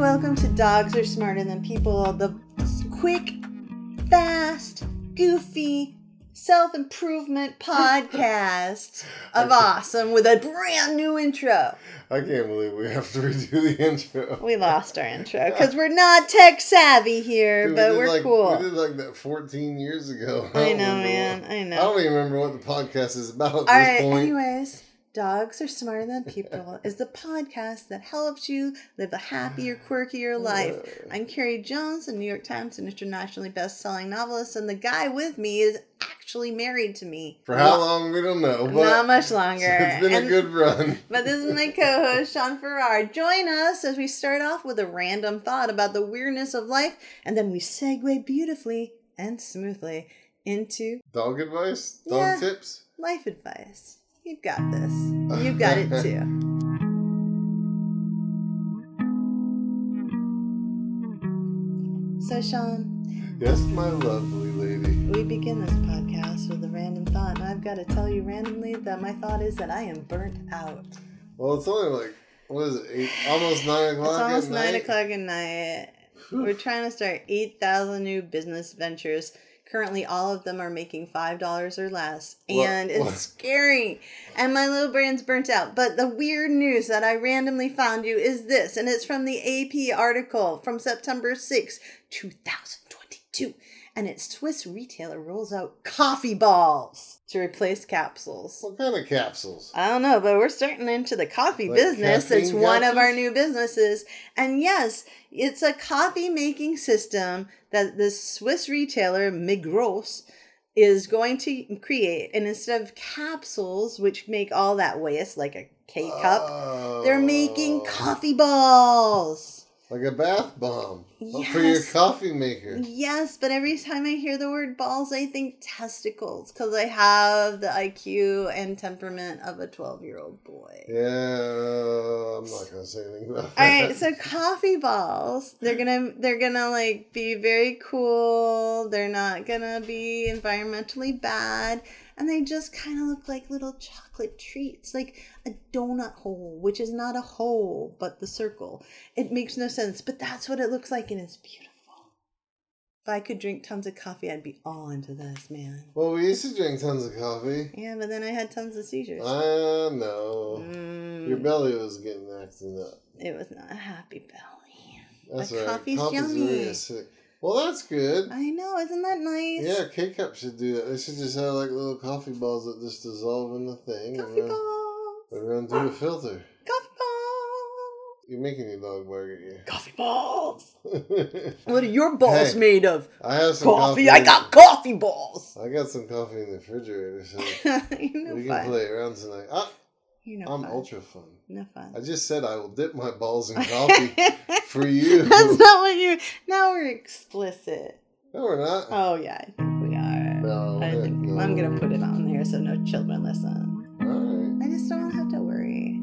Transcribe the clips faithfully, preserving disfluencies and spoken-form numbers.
welcome to Dogs Are Smarter Than People, the quick, fast, goofy, self-improvement podcast of awesome with a brand new intro. I can't believe we have to redo the intro. We lost our intro because we're not tech savvy here, Dude, but we we're like, cool. We did like that fourteen years ago. I, I know, man. What, I know. I don't even remember what the podcast is about at All this right, point. Anyways, Dogs Are Smarter Than People is the podcast that helps you live a happier, quirkier life. I'm Carrie Jones, a New York Times and internationally best-selling novelist, and the guy with me is actually married to me. For how long, we don't know. But not much longer. It's been and, a good run. But this is my co-host, Sean Farrar. Join us as we start off with a random thought about the weirdness of life, and then we segue beautifully and smoothly into... Dog advice? Dog yeah, tips? Life advice. You've got this. You've got it too. So, Sean. Yes, my lovely lady. We begin this podcast with a random thought, and I've got to tell you randomly that my thought is that I am burnt out. Well, it's only like, what is it, eight, almost nine o'clock It's almost at nine night? o'clock at night. We're trying to start eight thousand new business ventures. Currently, all of them are making five dollars or less, and what? It's what? scary. And my little brain's burnt out. But the weird news that I randomly found you is this, and it's from the A P article from September sixth, twenty twenty-two. And it's Swiss retailer rolls out coffee balls to replace capsules. What kind of capsules? I don't know, but we're starting into the coffee like business. It's one capsules? of our new businesses. And yes, it's a coffee making system that this Swiss retailer, Migros, is going to create. And instead of capsules, which make all that waste, like a K-cup, oh. they're making coffee balls. Like a bath bomb yes. for your coffee maker. Yes, but every time I hear the word balls, I think testicles because I have the I Q and temperament of a twelve-year-old boy. Yeah, I'm not gonna say anything about that. All right, so coffee balls, they're gonna they're gonna like be very cool. They're not gonna be environmentally bad. And they just kind of look like little chocolate treats, like a donut hole, which is not a hole, but the circle. It makes no sense, but that's what it looks like, and it's beautiful. If I could drink tons of coffee, I'd be all into this, man. Well, we used to drink tons of coffee. Yeah, but then I had tons of seizures. I know. Mm, Your belly was getting acting up. It was not a happy belly. That's but right. coffee's, Coffee's yummy. really acidic. Well, that's good. I know, isn't that nice? Yeah, K-Cup should do that. They should just have like little coffee balls that just dissolve in the thing. Coffee and run, balls. and run through the filter. Coffee balls. You're making your dog bark at you. Coffee balls. What are your balls hey, made of? I have some coffee. coffee. I got coffee balls. I got some coffee in the refrigerator, so you know we fun. can play around tonight. Ah, you know I'm fun. ultra fun. No fun. I just said I will dip my balls in coffee for you. That's not what you. Now we're explicit. No, we're not. Oh yeah, I think we are. No, I think no. I'm gonna put it on there so no children listen. All right. I just don't want to have to worry.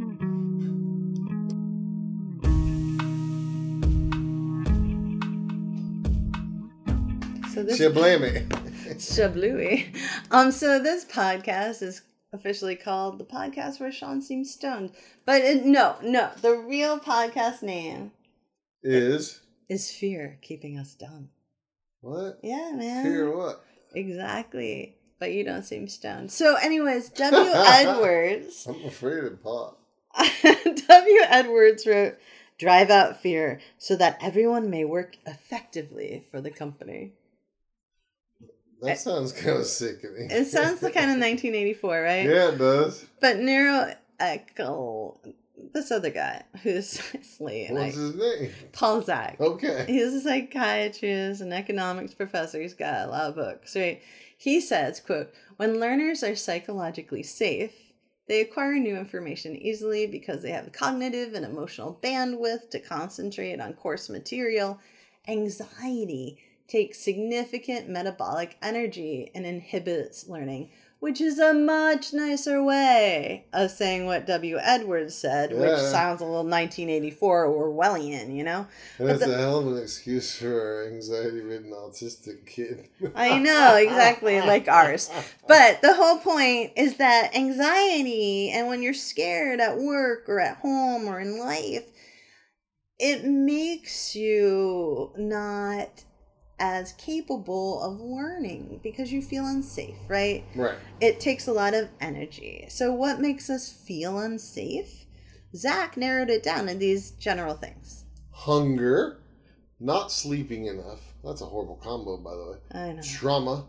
So this Shablame. Shablooey. Um. So this podcast is officially called the podcast where Sean seems stoned, but it, no, no. The real podcast name Is is Fear Keeping Us Dumb. what? Yeah, man. Fear what? Exactly. But you don't seem stoned. So, anyways, W. Edwards. I'm afraid of pot. W. Edwards wrote, "Drive out fear so that everyone may work effectively for the company." That sounds kind of sickening. It sounds like kind of nineteen eighty-four, right? Yeah, it does. But Nero Eckel, this other guy who's Slate, What's I, his name? Paul Zach. Okay. He's a psychiatrist and economics professor. He's got a lot of books, right? He says, quote, "When learners are psychologically safe, they acquire new information easily because they have cognitive and emotional bandwidth to concentrate on course material. Anxiety takes significant metabolic energy and inhibits learning, which is a much nicer way of saying what W. Edwards said, Yeah. which sounds a little nineteen eighty-four Orwellian, you know? And But that's the- a hell of an excuse for our anxiety-ridden autistic kid. I know, exactly, like ours. But the whole point is that anxiety, and when you're scared at work or at home or in life, it makes you not as capable of learning because you feel unsafe, right? Right. It takes a lot of energy. So what makes us feel unsafe? Zach narrowed it down to these general things. Hunger, not sleeping enough. That's a horrible combo, by the way. I know. Trauma,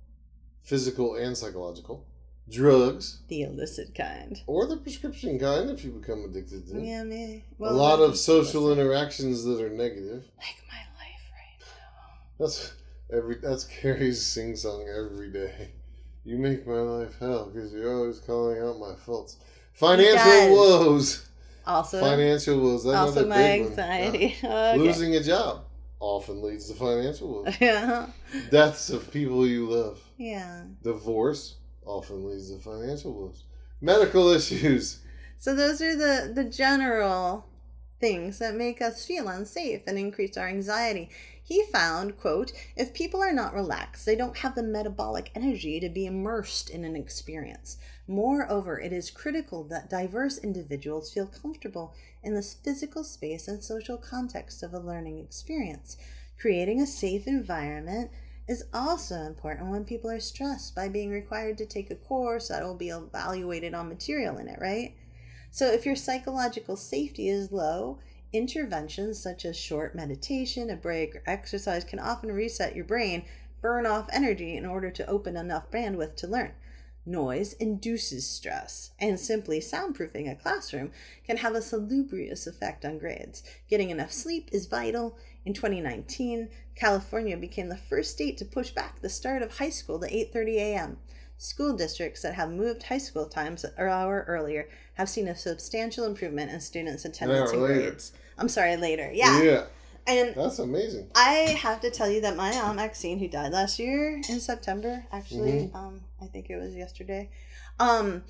physical and psychological. Drugs. The illicit kind. Or the prescription kind if you become addicted to it. Yeah, me. Well, a lot of social illicit. interactions that are negative. Like my life right now. That's every. That's Carrie's sing song every day. You make my life hell because you're always calling out my faults. Financial woes. Also. Financial woes. That's also my big anxiety. One. Okay. Losing a job often leads to financial woes. Yeah. Deaths of people you love. Yeah. Divorce often leads to financial woes. Medical issues. So those are the, the general things that make us feel unsafe and increase our anxiety. He found, quote, if people are not relaxed, they don't have the metabolic energy to be immersed in an experience. Moreover, it is critical that diverse individuals feel comfortable in the physical space and social context of a learning experience. Creating a safe environment is also important when people are stressed by being required to take a course that will be evaluated on material in it, right? So if your psychological safety is low, interventions such as short meditation, a break, or exercise can often reset your brain, burn off energy in order to open enough bandwidth to learn. Noise induces stress, and simply soundproofing a classroom can have a salubrious effect on grades. Getting enough sleep is vital. In twenty nineteen, California became the first state to push back the start of high school to eight thirty a.m. School districts that have moved high school times an hour earlier have seen a substantial improvement in students' attendance and later. grades. I'm sorry, later. Yeah. Yeah. And that's amazing. I have to tell you that my aunt Maxine, who died last year in September, actually, mm-hmm. um, I think it was yesterday, um,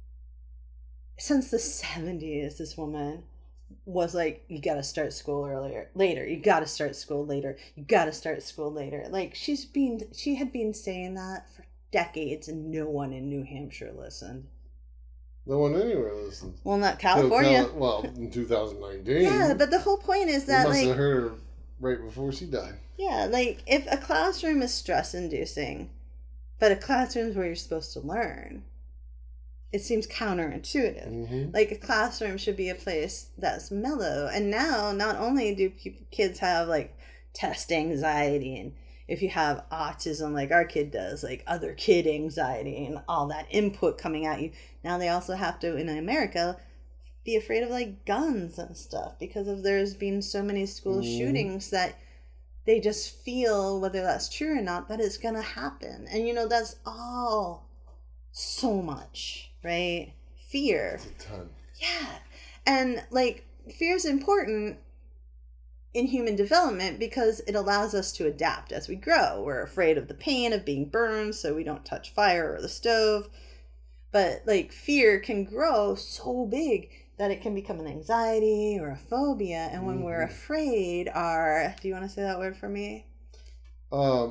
since the seventies, this woman was like, you gotta start school earlier, later, you gotta start school later, you gotta start school later. Like, she's been, she had been saying that for decades, and no one in New Hampshire listened. No one anywhere listened. Well, not California. Cal- well, in two thousand nineteen. Yeah, but the whole point is that, you must like, have heard her right before she died. Yeah, like, if a classroom is stress-inducing, but a classroom is where you're supposed to learn, it seems counterintuitive. Mm-hmm. Like, a classroom should be a place that's mellow. And now, not only do kids have, like, test anxiety, and if you have autism like our kid does, like other kid anxiety and all that input coming at you, now they also have to, in America, be afraid of, like, guns and stuff because of there's been so many school mm. shootings that they just feel, whether that's true or not, that it's gonna happen. And, you know, that's all so much, right? Fear. That's a ton. Yeah. And, like, fear is important in human development because it allows us to adapt as we grow. We're afraid of the pain of being burned, so we don't touch fire or the stove. But, like, fear can grow so big that it can become an anxiety or a phobia. And when mm-hmm. we're afraid, our... Do you want to say that word for me? Um,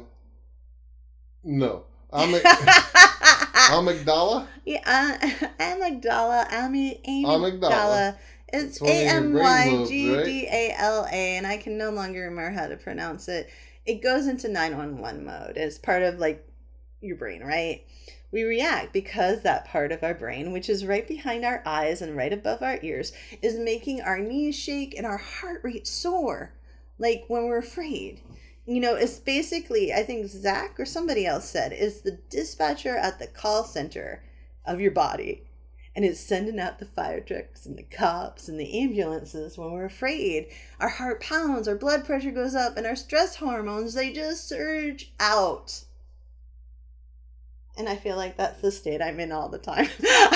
no. I'm a, amygdala? Yeah, uh, amygdala, ami, amygdala. Amygdala. It's A M Y G D A L A, and I can no longer remember how to pronounce it. It goes into nine one one mode as part of, like, your brain, right? We react because that part of our brain, which is right behind our eyes and right above our ears, is making our knees shake and our heart rate soar, like when we're afraid. You know, it's basically, I think Zach or somebody else said, is the dispatcher at the call center of your body. And it's sending out the fire trucks and the cops and the ambulances when we're afraid. Our heart pounds, our blood pressure goes up, and our stress hormones, they just surge out. And I feel like that's the state I'm in all the time.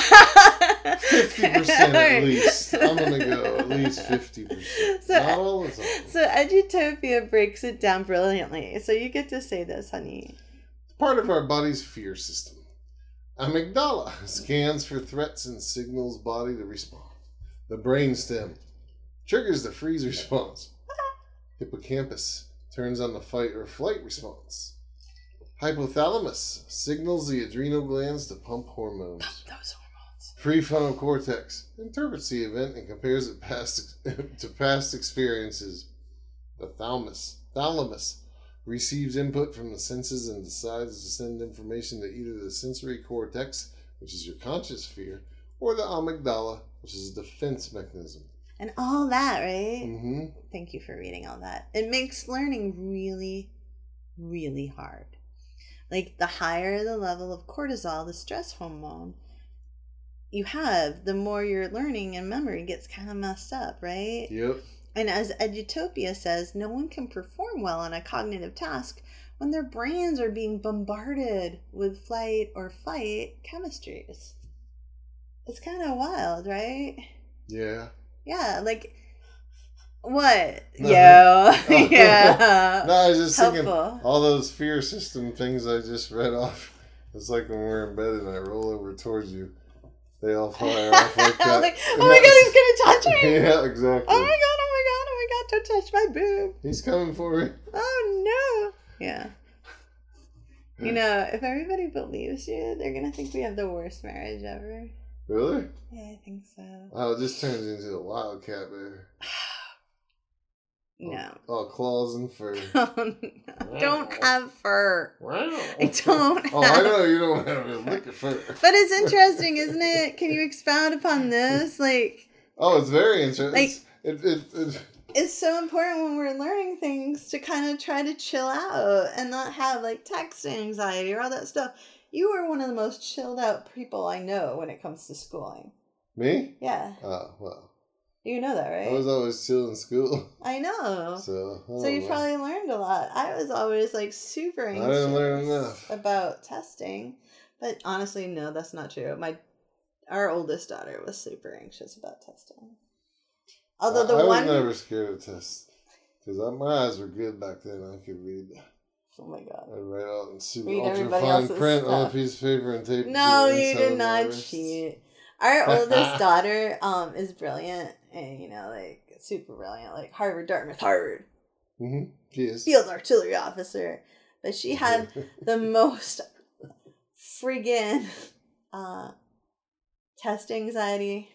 fifty percent at least. I'm going to go at least fifty percent. So, not all the time. So Edutopia breaks it down brilliantly. So you get to say this, honey. It's part of our body's fear system. Amygdala scans for threats and signals body to respond. The brainstem triggers the freeze response. Hippocampus turns on the fight or flight response. Hypothalamus signals the adrenal glands to pump hormones. Pump those hormones. Prefrontal cortex interprets the event and compares it past to past experiences. The thalamus, thalamus receives input from the senses and decides to send information to either the sensory cortex, which is your conscious sphere, or the amygdala, which is a defense mechanism. And all that, right? Mm-hmm. Thank you for reading all that. It makes learning really, really hard. Like, the higher the level of cortisol, the stress hormone, you have, the more your learning and memory gets kind of messed up, right? Yep. And as Edutopia says, no one can perform well on a cognitive task when their brains are being bombarded with flight or fight chemistries. It's kind of wild, right? Yeah. Yeah, like, what? No. Yeah. Yeah. No, I was just Helpful. thinking, all those fear system things I just read off, it's like when we're in bed and I roll over towards you, they all fire off like that. Like, oh my god, he's gonna touch me! Yeah, exactly. Oh my god, oh my god, oh my god, don't touch my boob. He's coming for me. Oh no. Yeah. You know, if everybody believes you, they're gonna think we have the worst marriage ever. Really? Yeah, I think so. Wow, it just turns into a wildcat bear. No. All, all claws and fur. Oh, no. Don't have fur. Wow. I don't have... Oh, I know you don't have a lick of fur. But it's interesting, isn't it? Can you expound upon this? Like... Oh, it's very interesting. Like... It, it, it, It's so important when we're learning things to kind of try to chill out and not have like text anxiety or all that stuff. You are one of the most chilled out people I know when it comes to schooling. Me? Yeah. Oh, well. You know that, right? I was always chill in school. I know. So, I So you know. probably learned a lot. I was always like super I anxious didn't learn enough. about testing. But honestly, no, that's not true. My Our oldest daughter was super anxious about testing. Although the I, I one... was never scared of tests. Because my eyes were good back then. I could read. Oh my god. I'd write out in super Read ultra everybody fine else's print on a stuff. piece of paper and tape it No, to the you inside did of my not wrist. cheat. Our oldest daughter um is brilliant and, you know, like super brilliant, like Harvard, Dartmouth, Harvard. Mm-hmm. She is. Field artillery officer. But she had the most friggin' uh, test anxiety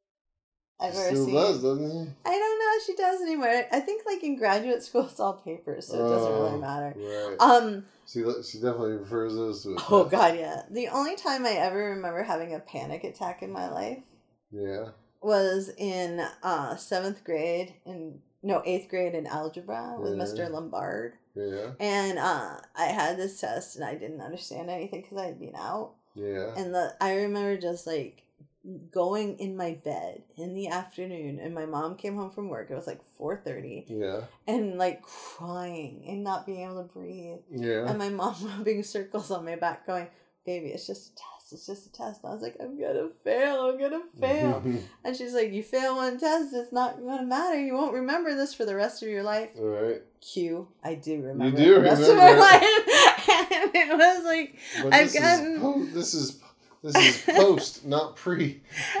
I've She ever still seen. does, doesn't she? I don't know if she does anymore. I think like in graduate school it's all papers, so it doesn't Oh, really matter. Right. Um. She she definitely prefers those to a Oh test. god, yeah. The only time I ever remember having a panic attack in my life Yeah. was in uh seventh grade in no eighth grade in algebra with Yeah. Mister Lombard, Yeah. and uh I had this test and I didn't understand anything because I had been out, Yeah. and the I remember just like going in my bed in the afternoon, and my mom came home from work. It was like four thirty, Yeah. and like crying and not being able to breathe. Yeah. And my mom rubbing circles on my back going, baby, it's just a test. It's just a test. And I was like, I'm going to fail. I'm going to fail. And she's like, you fail one test, it's not going to matter. You won't remember this for the rest of your life. All right. Q, I do remember You do the rest remember of my it. life. And it was like, But I've this gotten... Is po- this is this is post, not pre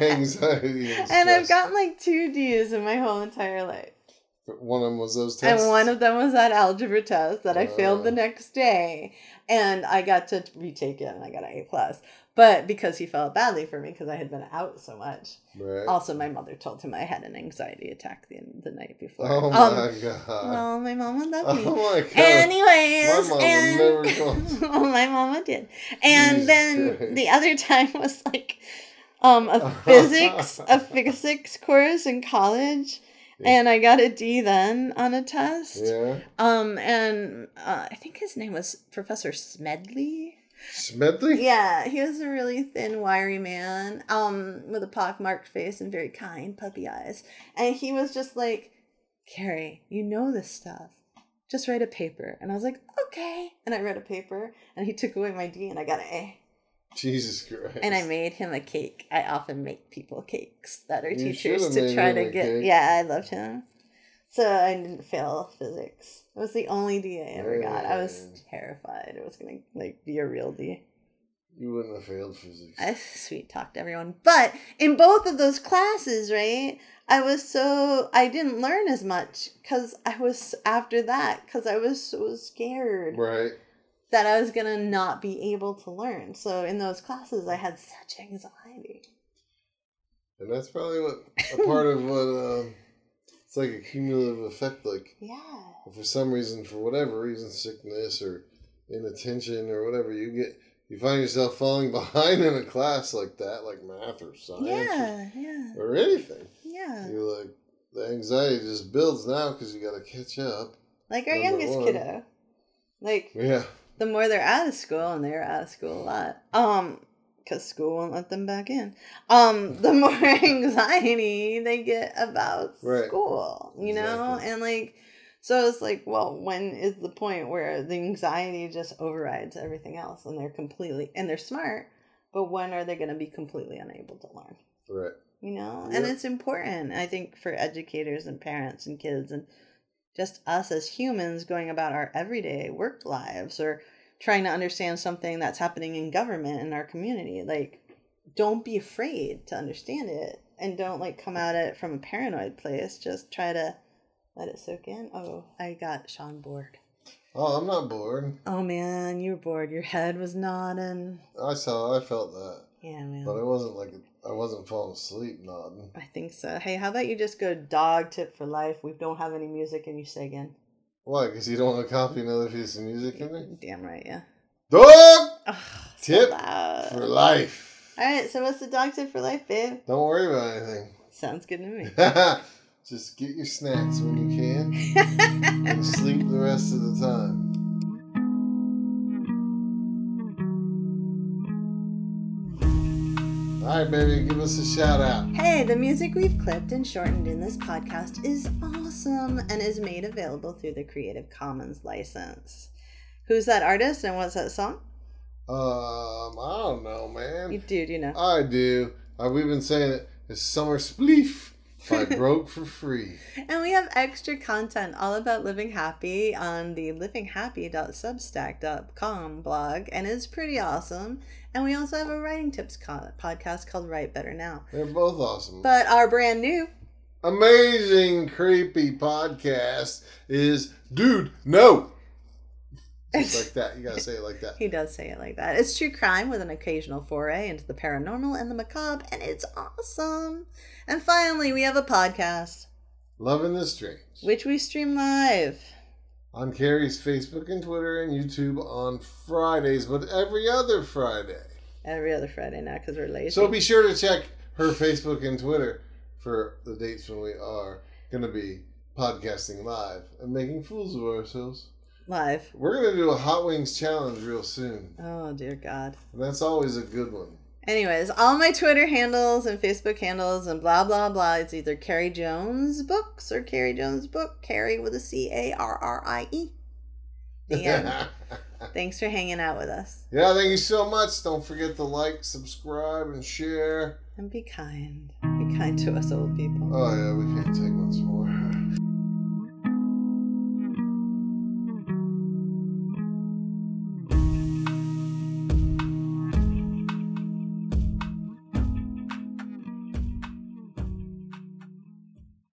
anxiety and stress. And I've gotten like two D's in my whole entire life. But one of them was those tests. And one of them was that algebra test that I failed Uh. the next day. And I got to retake it and I got an A plus. But because he felt badly for me because I had been out so much. Right. Also, my mother told him I had an anxiety attack the, the night before. Oh um, my god. Well, my mama loved me. Oh my god. Anyways, My mama and never told- well, my mama did. And Jesus then Christ. the other time was like um a physics a physics course in college, and I got a D then on a test. Yeah. Um and uh, I think his name was Professor Smedley. Smedley? Yeah, he was a really thin, wiry man, um, with a pockmarked face and very kind puppy eyes. And he was just like, Carrie, you know this stuff. Just write a paper. And I was like, okay. And I read a paper, and he took away my D, and I got an A. Jesus Christ. And I made him a cake. I often make people cakes that are You teachers should've to made try him to a get. cake. Yeah, I loved him. So I didn't fail physics. It was the only D I ever got. I was Man. terrified it was gonna like be a real D. You wouldn't have failed physics. I sweet talked everyone. But in both of those classes, right, I was so, I didn't learn as much because I was, after that, because I was so scared Right. that I was going to not be able to learn. So in those classes, I had such anxiety. And that's probably what a part of what um, it's like a cumulative effect. Like, Yeah. for some reason, for whatever reason, sickness or inattention or whatever, you get you find yourself falling behind in a class like that, like math or science, Yeah, yeah. or, or anything. Yeah. You're like, the anxiety just builds now because you got to catch up. Like our Number youngest one. kiddo. Like, Yeah. the more they're out of school, and they're out of school a lot, um, because school won't let them back in, um, the more anxiety they get about Right. school, you know? Exactly. And, like, so it's like, well, when is the point where the anxiety just overrides everything else, and they're completely, and they're smart, but when are they going to be completely unable to learn? Right. You know? Yep. And it's important, I think, for educators and parents and kids and just us as humans going about our everyday work lives or trying to understand something that's happening in government in our community. Like, don't be afraid to understand it, and don't like come at it from a paranoid place. Just try to let it soak in. Oh, I got Sean bored. Oh, I'm not bored. Oh man, you were bored. Your head was nodding. I saw, I felt that. Yeah, man. But it wasn't like, I wasn't falling asleep nodding. I think so. Hey, how about you just go dog tip for life? We don't have any music, and you say again. Why? Because you don't want to copy another piece of music in there? Damn right, yeah. Dog Oh, tip so loud. for life. All right, so what's the dog tip for life, babe? Don't worry about anything. Sounds good to me. Just get your snacks when you can and sleep the rest of the time. All right, baby, give us a shout out. Hey, the music we've clipped and shortened in this podcast is awesome and is made available through the Creative Commons license. Who's that artist and what's that song? Um, I don't know, You man. dude, you know. I do. Uh, we've been saying it. It's Summer Spleef by Broke for Free. And we have extra content all about living happy on the living happy dot substack dot com blog, and it's pretty awesome. And we also have a writing tips co- podcast called Write Better Now. They're both awesome. But our brand new Amazing creepy podcast is Dude, No. Just like that. You gotta say it like that. He does say it like that. It's true crime with an occasional foray into the paranormal and the macabre, and it's awesome. And finally, we have a podcast, Loving the Strange. which we stream live. On Carrie's Facebook and Twitter and YouTube on Fridays, but every other Friday. Every other Friday now because we're lazy. So be sure to check her Facebook and Twitter for the dates when we are going to be podcasting live and making fools of ourselves. Live. We're going to do a Hot Wings challenge real soon. Oh, dear God. And that's always a good one. Anyways, all my Twitter handles and Facebook handles and blah, blah, blah. It's either Carrie Jones Books or Carrie Jones Book. Carrie with a C A R R I E. And thanks for hanging out with us. Yeah, thank you so much. Don't forget to like, subscribe, and share. And be kind. Be kind to us old people. Oh, yeah, we can't take much more.